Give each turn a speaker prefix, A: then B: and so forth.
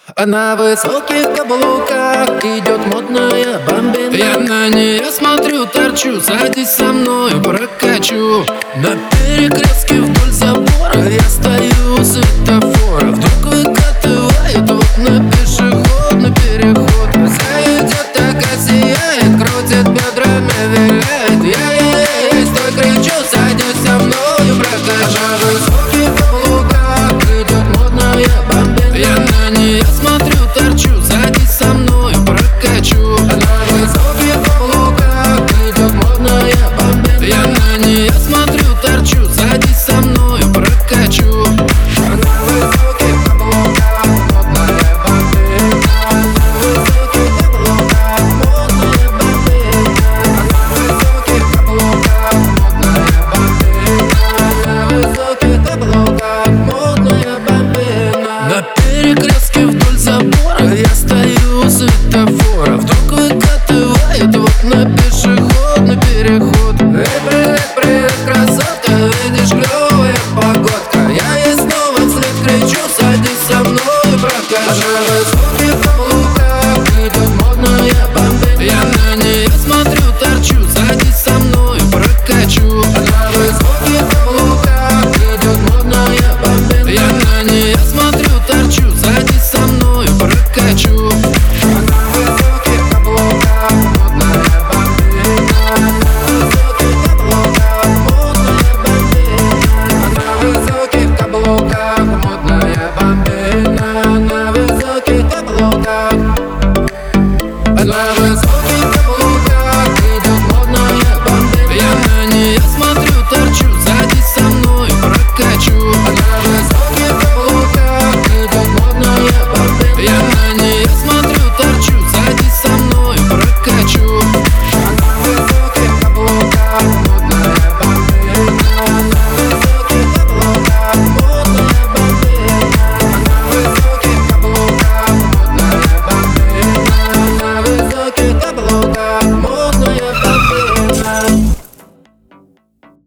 A: А на высоких каблуках идет модная бомбина. Я на нее смотрю, торчу, садись со мною, прокачу. На перекрестке вдоль забора я стою у светофора. Вдруг выкатывает вот на пешеходный переход. Зайдет, такая сияет, крутит бедрами, виляет. Я ей стой, кричу, садись со мною, прокачу. А на высоких каблуках идет модная бомбина. Я на нее смотрю, торчу, садись со мною, прокачу. А на высоких каблуках идет модная бомбина. Я на нее смотрю, торчу, садись со мною, прокачу. А на высоких каблуках модная бомбина. На высоких каблуках модная бомбина. На высоких каблуках модная бомбина. На высоких каблуках модная бомбина. На перекрестке вдоль забора